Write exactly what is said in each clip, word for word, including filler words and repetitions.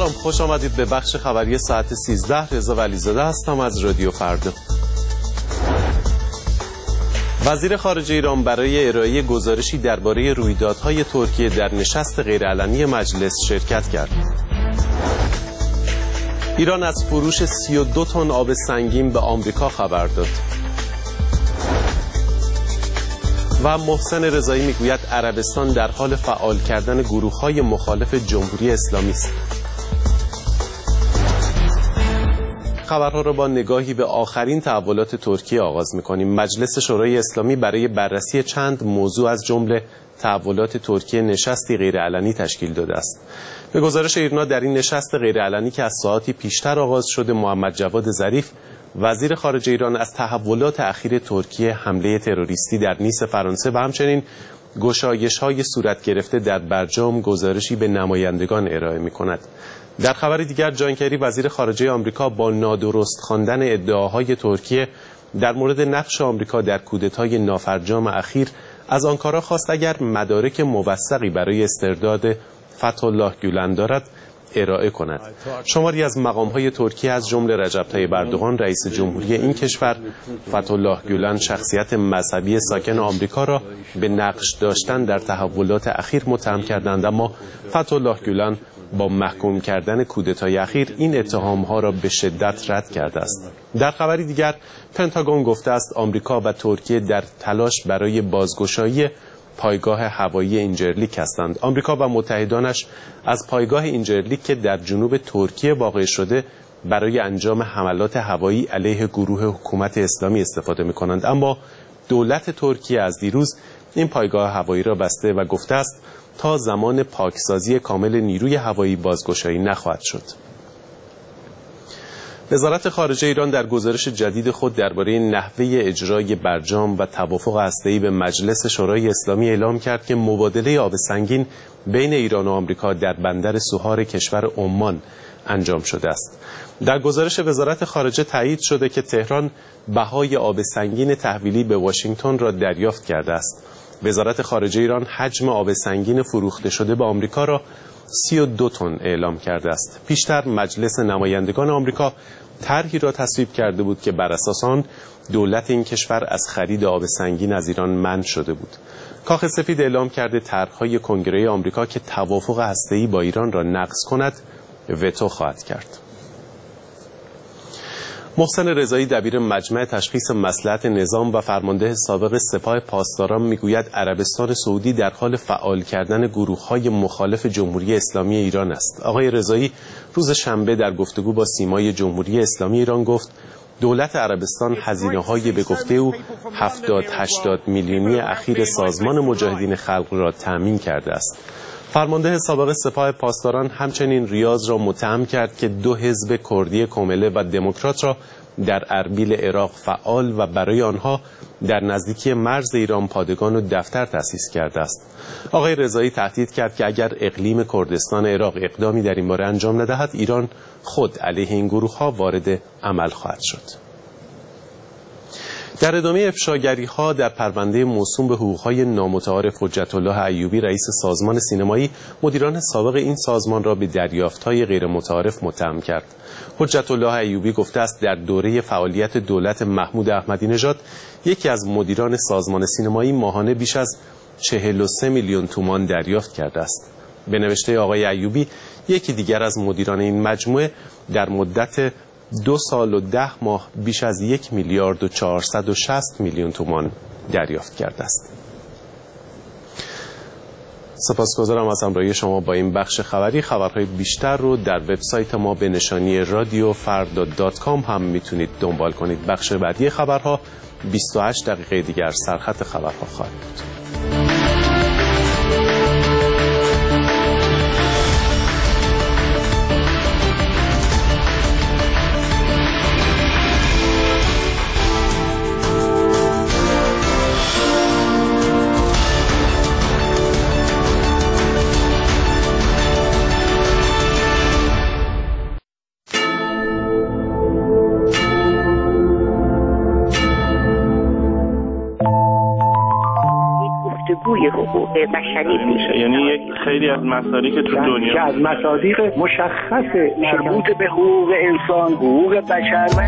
سلام، خوش آمدید به بخش خبری ساعت سیزده. رضا ولیزاده هستم از رادیو فردا. وزیر خارجه ایران برای ارائه گزارشی درباره رویدادهای ترکیه در نشست غیرعلنی مجلس شرکت کرد. ایران از فروش سی و دو تن آب سنگین به آمریکا خبر داد. و محسن رضایی میگوید عربستان در حال فعال کردن گروه‌های مخالف جمهوری اسلامی است. خبرها را با نگاهی به آخرین تحولات ترکیه آغاز می‌کنیم. مجلس شورای اسلامی برای بررسی چند موضوع از جمله تحولات ترکیه نشستی غیرعلنی تشکیل داده است. به گزارش ایرنا در این نشست غیرعلنی که از ساعاتی پیشتر آغاز شده، محمد جواد ظریف وزیر خارجه ایران از تحولات اخیر ترکیه، حمله تروریستی در نیس فرانسه و همچنین گشایش‌های صورت گرفته در برجام گزارشی به نمایندگان ارائه می‌کند. در خبر دیگر، جان کری وزیر خارجه آمریکا با نادرست خواندن ادعاهای ترکیه در مورد نقش آمریکا در کودتای نافرجام اخیر از آنکارا خواست اگر مدارک موثقی برای استرداد فتح‌الله گولن دارد ارائه کند. شماری از مقام‌های ترکیه از جمله رجب طیب اردوغان رئیس جمهوری این کشور، فتح‌الله گولن شخصیت مذهبی ساکن آمریکا را به نقش داشتن در تحولات اخیر متهم کردند، اما فتح‌الله گولن با محکوم کردن کودتای اخیر این اتهام‌ها را به شدت رد کرده است. در خبری دیگر، پنتاگون گفته است آمریکا و ترکیه در تلاش برای بازگشایی پایگاه هوایی اینجرلیک هستند. آمریکا و متحدانش از پایگاه اینجرلیک که در جنوب ترکیه واقع شده برای انجام حملات هوایی علیه گروه حکومت اسلامی استفاده می‌کنند، اما دولت ترکیه از دیروز این پایگاه هوایی را بسته و گفته است تا زمان پاکسازی کامل نیروی هوایی بازگشایی نخواهد شد. وزارت خارجه ایران در گزارش جدید خود درباره نحوه اجرای برجام و توافق هسته‌ای به مجلس شورای اسلامی اعلام کرد که مبادله آب سنگین بین ایران و آمریکا در بندر سوهار کشور عمان انجام شده است. در گزارش وزارت خارجه تایید شده که تهران بهای آب سنگین تحویلی به واشنگتن را دریافت کرده است. وزارت خارجه ایران حجم آب سنگین فروخته شده به آمریکا را سی و دو تن اعلام کرده است. پیشتر مجلس نمایندگان آمریکا طرحی را تصویب کرده بود که بر اساس آن دولت این کشور از خرید آب سنگین از ایران منع شده بود. کاخ سفید اعلام کرده طرح‌های کنگره آمریکا که توافق هسته‌ای با ایران را نقض کند وتو خواهد کرد. محسن رضایی دبیر مجمع تشخیص مصلحت نظام و فرمانده سابق سپاه پاسداران میگوید عربستان سعودی در حال فعال کردن گروه‌های مخالف جمهوری اسلامی ایران است. آقای رضایی روز شنبه در گفتگو با سیمای جمهوری اسلامی ایران گفت دولت عربستان هزینه‌های به گفته او هفتاد هشتاد میلیونی اخیر سازمان مجاهدین خلق را تامین کرده است. فرمانده سابق سپاه پاسداران همچنین ریاض را متهم کرد که دو حزب کردی کومله و دموکرات را در اربیل عراق فعال و برای آنها در نزدیکی مرز ایران پادگان و دفتر تأسیس کرده است. آقای رضایی تهدید کرد که اگر اقلیم کردستان عراق اقدامی در این باره انجام ندهد، ایران خود علیه این گروه‌ها وارد عمل خواهد شد. در ادامه افشاگری‌ها در پرونده موسوم به حقوق‌های نامتعارف، حجت الله ایوبی رئیس سازمان سینمایی مدیران سابق این سازمان را به دریافت‌های غیر متعارف متهم کرد. حجت الله ایوبی گفته است در دوره فعالیت دولت محمود احمدی نژاد یکی از مدیران سازمان سینمایی ماهانه بیش از چهل و سه میلیون تومان دریافت کرده است. به نوشته آقای ایوبی، یکی دیگر از مدیران این مجموعه در مدت دو سال و ده ماه بیش از یک میلیارد و چهارصد و شصت میلیون تومان دریافت کرده است. سپاسگزارم از همراهی شما با این بخش خبری. خبرهای بیشتر رو در وبسایت ما به نشانی رادیو فردا دات کام هم میتونید دنبال کنید. بخش بعدی خبرها بیست و هشت دقیقه دیگر سرخط خبرها خواهد بود. روی حقوق بشری میشه. یعنی یک خیلی از مسائلی که تو دنیا که از مصادیق مشخص مربوط به حقوق انسان، حقوق بشر و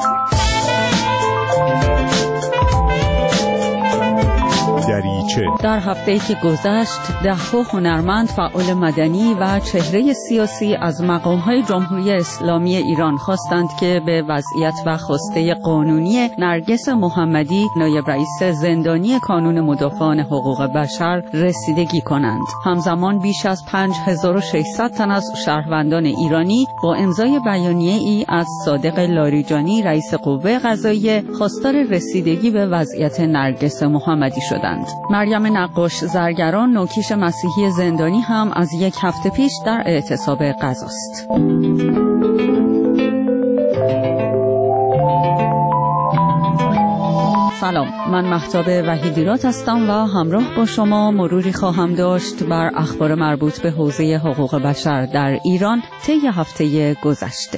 دریچه. در هفته‌ای که گذشت ده‌ها هنرمند، فعال مدنی و چهره سیاسی از مقام‌های جمهوری اسلامی ایران خواستند که به وضعیت و خواسته قانونی نرگس محمدی، نایب رئیس زندانی کانون مدافعان حقوق بشر رسیدگی کنند. همزمان بیش از پنج هزار و ششصد تن از شهروندان ایرانی با امضای بیانیه‌ای از صادق لاریجانی، رئیس قوه قضاییه، خواستار رسیدگی به وضعیت نرگس محمدی شدند. مریم نقاش زرگران، نوکیش مسیحی زندانی هم از یک هفته پیش در اعتصاب قضاست. سلام، من مهتاب وحیدیرات هستم و همراه با شما مروری خواهم داشت بر اخبار مربوط به حوزه حقوق بشر در ایران طی هفته گذشته.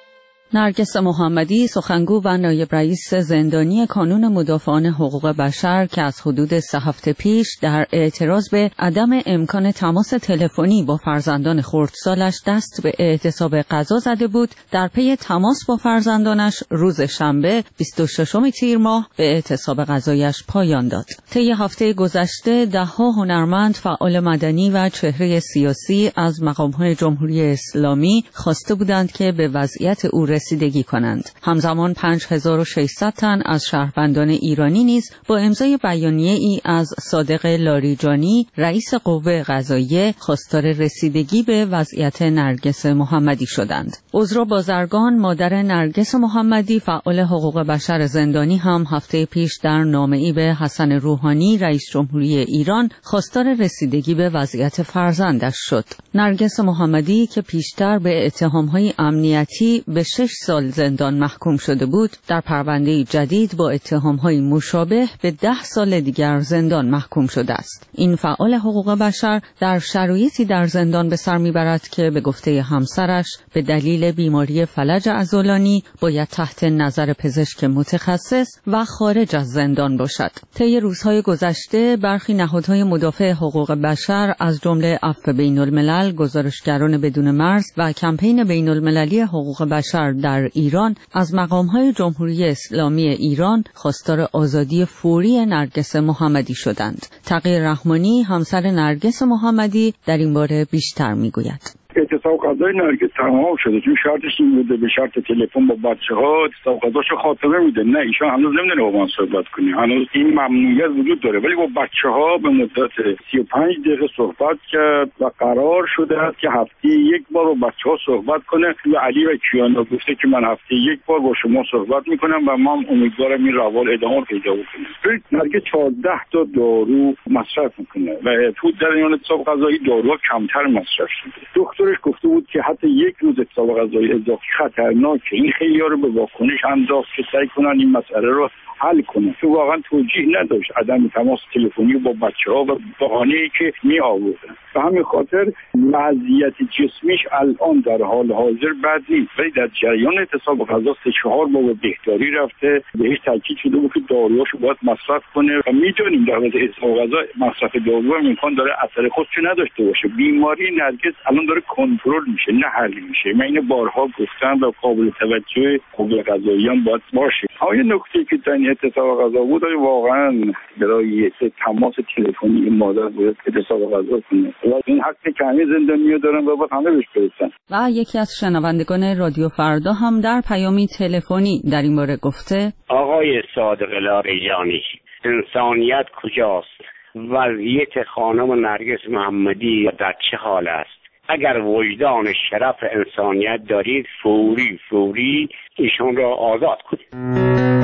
نرگس محمدی، سخنگو و نایب رئیس زندانی کانون مدافعان حقوق بشر که از حدود سه هفته پیش در اعتراض به عدم امکان تماس تلفنی با فرزندان خردسالش دست به اعتصاب قضا زده بود، در پی تماس با فرزندانش روز شنبه بیست و ششم تیر ماه به اعتصاب قضایش پایان داد. طی هفته گذشته ده‌ها هنرمند، فعال مدنی و چهره سیاسی از مقام‌های جمهوری اسلامی خواسته بودند که به وضعیت او رسیدگی کنند. همزمان پنج هزار و ششصد تن از شهروندان ایرانی نیز با امضای بیانیه‌ای از صادق لاریجانی، رئیس قوه قضاییه، خواستار رسیدگی به وضعیت نرگس محمدی شدند. عذرا بازرگان، مادر نرگس محمدی، فعال حقوق بشر زندانی، هم هفته پیش در نامه‌ای به حسن روحانی، رئیس جمهوری ایران، خواستار رسیدگی به وضعیت فرزندش شد. نرگس محمدی که پیشتر به اتهام‌های امنیتی به شش سال زندان محکوم شده بود، در پرونده جدید با اتهام‌های مشابه به ده سال دیگر زندان محکوم شده است. این فعال حقوق بشر در شرایطی در زندان به سر میبرد که به گفته همسرش به دلیل بیماری فلج عضلانی باید تحت نظر پزشک متخصص و خارج از زندان باشد. طی روزهای گذشته برخی نهادهای مدافع حقوق بشر از جمله عفو بین‌الملل، گزارشگران بدون مرز و کمپین بین‌المللی حقوق بشر در ایران از مقام‌های جمهوری اسلامی ایران خواستار آزادی فوری نرگس محمدی شدند. تقی رحمانی، همسر نرگس محمدی، در این باره بیشتر میگوید. اعتصاب قضای نرگس تمام شده، چون شرطش این بوده به شرط تلفن با بچه‌ها اعتصاب قضاشو خاتمه میده. نه، ایشان هنوز نمیدونه با من صحبت کنه، هنوز این ممنوعیت وجود داره، ولی با بچه‌ها به مدت سی و پنج دقیقه صحبت کرد و قرار شده است که هفته یک بار با بچه‌ها صحبت کنه. و علی و کیانا گفته که من هفته یک بار با شما صحبت میکنم و من امیدوارم این روال ادامه پیدا کنه. نرگس چهارده تا دارو مصرف میکنه و تو در این اعتصاب قضایی داروها کمتر مصرف شده. دکترش گفته بود که حتی یک روز اعتصاب قضایی اضافی خطرناکه. این خیلی‌ها رو به واکنش انداخت که سعی کنن این مسئله رو حل کنه، تو واقعا توجیه نداشت عدم تماس تلفنی با بچه‌ها و بهانه‌ای که می آوردن. به همین خاطر وضعیت جسمیش الان در حال حاضر بد نیست، ولی در جریان اعتصاب قضا سه چهار بار به بهداری رفته، بهش تاکید شده بود که داروهاشو باید مصرف کنه و میدونیم در حالت اعتصاب قضا مصرف دارو هم امکان داره اثر خودشو نداشته باشه. بیماری نرگس الان داره کنترل میشه، نه حل میشه. من اینو بارها گفتم و قابل توجه قوه قضاییان باید باشه. اما یه نکته که در اعتصاب قضا بود، واقعا برای تماس تلفنی مادر باید اعتصاب قضا کنه و این حق که همه زندانی‌ها دارن و باید همه بهش برسن. و یکی از شنوندگان رادیو فردا هم در پیامی تلفنی در این باره گفته: آقای صادق لاریجانی، انسانیت کجاست؟ وضعیت خانم نرگس محمدی در چه حال است؟ اگر وجدان شرف انسانیت دارید، فوری فوری ایشون را آزاد کنید.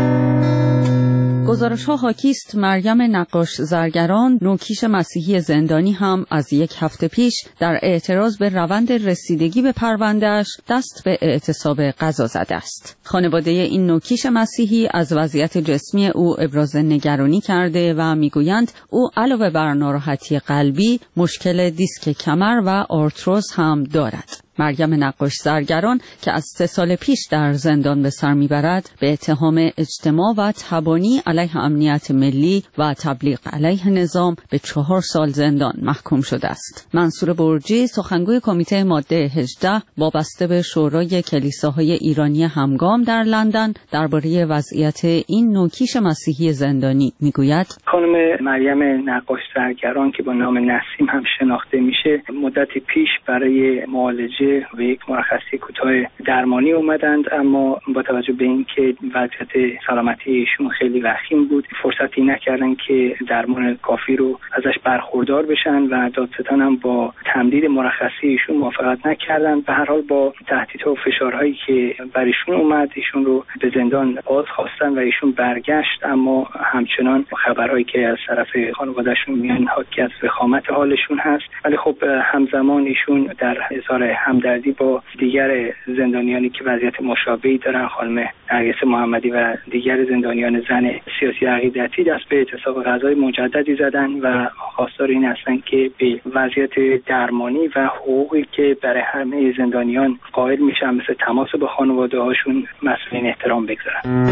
گزارش‌ها حاکیست مریم نقاش زرگران، نوکیش مسیحی زندانی، هم از یک هفته پیش در اعتراض به روند رسیدگی به پرونده‌اش دست به اعتصاب قضا زده است. خانواده این نوکیش مسیحی از وضعیت جسمی او ابراز نگرانی کرده و میگویند او علاوه بر ناراحتی قلبی، مشکل دیسک کمر و آرتروز هم دارد. مریم نقاش زرگران که از سه سال پیش در زندان به سر میبرد به اتهام اجتماع و تبانی علیه امنیت ملی و تبلیغ علیه نظام به چهار سال زندان محکوم شده است. منصور برجی سخنگوی کمیته ماده هجده وابسته به شورای کلیساهای ایرانی همگام در لندن درباره وضعیت این نوکیش مسیحی زندانی میگوید: خانم مریم نقاش زرگران که با نام نسیم هم شناخته میشه مدتی پیش برای معالجه و یک مرخصی کوتاه درمانی اومدند، اما با توجه به اینکه وضعیت سلامتی ایشون خیلی وخیم بود فرصتی نکردن که درمان کافی رو ازش برخوردار بشن و دادستان هم با تمدید مرخصی ایشون موافقت نکردن. به هر حال با تهدیدها و فشارهایی که بر ایشون اومد ایشون رو به زندان باز خواستن و ایشون برگشت، اما همچنان خبرهایی که از طرف خانواده‌شون میان حاکی از وخامت حالشون هست. ولی خب همزمان ایشون در اظهار همدردی با دیگر زندانیانی که وضعیت مشابهی دارن، خانم نرگس محمدی و دیگر زندانیان زن سیاسی عقیدتی، دست به اعتصاب غذای مجددی زدن و خواستار این هستن که به وضعیت درمانی و حقوقی که برای همه زندانیان قائل میشن مثل تماس با خانواده هاشون مسئولین احترام بگذارن.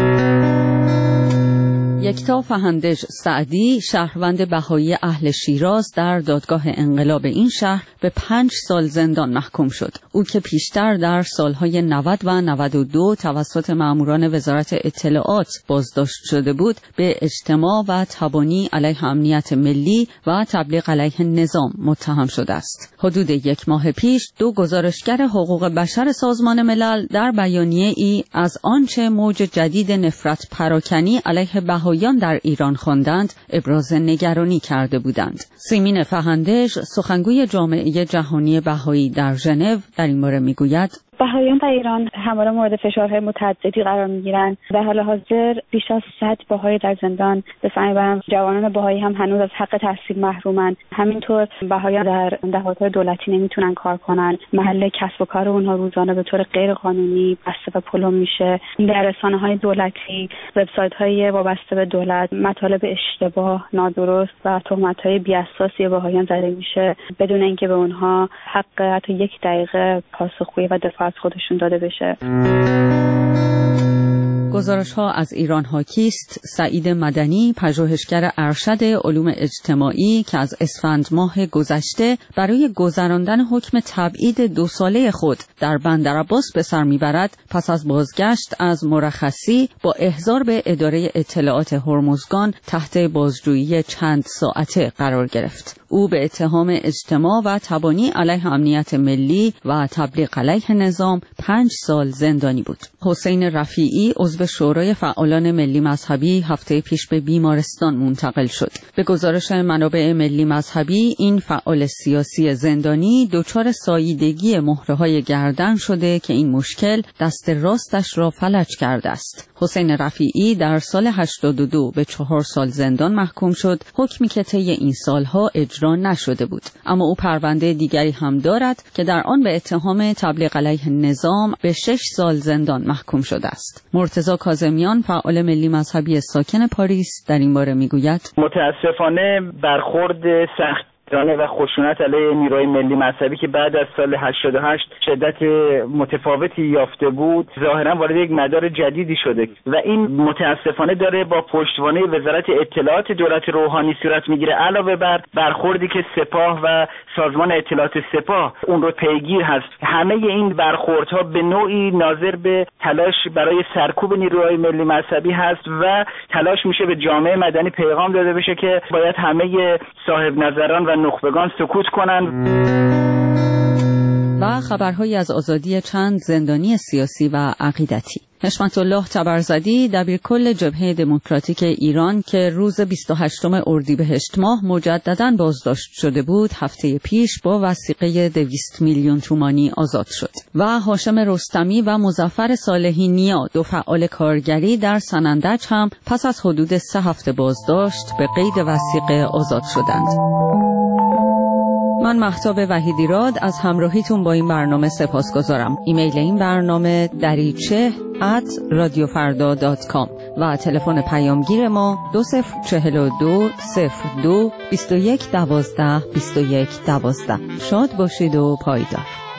یکتا فهندج سعدی شهروند بهایی اهل شیراز در دادگاه انقلاب این شهر به پنج سال زندان محکوم شد. او که پیشتر در سالهای نود و نود و دو توسط ماموران وزارت اطلاعات بازداشت شده بود به اجتماع و تبانی علیه امنیت ملی و تبلیغ علیه نظام متهم شده است. حدود یک ماه پیش دو گزارشگر حقوق بشر سازمان ملل در بیانیه ای از آنچه موج جدید نفرت پراکنی علیه بهایی در ایران خواندند ابراز نگرانی کرده بودند. سیمین فهندج سخنگوی جامعه جهانی بهایی در ژنو در این باره میگوید: بهاییان در ایران همواره مورد فشارهای متعددی قرار میگیرند. در حال حاضر بیش از صد بهایی در زندان به سر میبرند. جوانان بهایی هم هنوز از حق تحصیل محرومند. همینطور بهاییان در دفاتر دولتی نمیتونن کار کنن. محل کسب و کار اونها روزانه به طور غیر قانونی بسته و پلم میشه. در رسانه‌های دولتی، وبسایت‌های وابسته به دولت مطالب اشتباه، نادرست و تهمت‌های بی‌اساسی بهاییان زده میشه بدون اینکه به اونها حق حتی یک دقیقه پاسخگویی و دفاع از خودشون داده بشه. گزارش ها از ایران حاکیست. سعید مدنی پژوهشگر ارشد علوم اجتماعی که از اسفند ماه گذشته برای گذراندن حکم تبعید دو ساله خود در بندرعباس به سر میبرد پس از بازگشت از مرخصی با احضار به اداره اطلاعات هرمزگان تحت بازجویی چند ساعته قرار گرفت. او به اتهام اجتماع و تبانی علیه امنیت ملی و تبلیغ علیه نظام پنج سال زندانی بود. حسین رفیعی عضو شورای فعالان ملی مذهبی هفته پیش به بیمارستان منتقل شد. به گزارش منابع ملی مذهبی این فعال سیاسی زندانی دچار ساییدگی مهره‌های گردن شده که این مشکل دست راستش را فلج کرده است. حسین رفیعی در سال هشتاد و دو به چهار سال زندان محکوم شد، حکمی که طی این سالها اجرا نشده بود. اما او پرونده دیگری هم دارد که در آن به اتهام تبلیغ علیه نظام به شش سال زندان محکوم شده است. مرتضی کاظمیان فعال ملی مذهبی ساکن پاریس در این باره میگوید: متاسفانه برخورد سخت و خشونت علیه نیروهای ملی مذهبی که بعد از سال هشتاد و هشت شدت متفاوتی یافته بود ظاهرا وارد یک مدار جدیدی شده و این متاسفانه داره با پشتوانه وزارت اطلاعات دولت روحانی صورت میگیره، علاوه بر برخوردی که سپاه و سازمان اطلاعات سپاه اون رو پیگیر هست. همه این برخوردها به نوعی ناظر به تلاش برای سرکوب نیروهای ملی مذهبی هست و تلاش میشه به جامعه مدنی پیغام داده بشه که باید همه صاحب نظران و نخبگان سکوت کنند. و خبرهایی از آزادی چند زندانی سیاسی و عقیدتی. حشمت الله تبرزدی دبیرکل جبهه دموکراتیک ایران که روز بیست و هشتم اردیبهشت ماه مجدداً بازداشت شده بود هفته پیش با وثیقه دویست میلیون تومانی آزاد شد و هاشم رستمی و مظفر صالحی نیا دو فعال کارگری در سنندج هم پس از حدود سه هفته بازداشت به قید وثیقه آزاد شدند. من مهتاب وحیدیراد از همراهیتون با این برنامه سپاسگزارم. ایمیل این برنامه دریچه ات رادیو فردا دات کام و تلفن پیامگیر ما دو صفر چهل و دو صفر دو بیست و یک دوازده بیست و یک دوازده. شاد باشید و پایدار.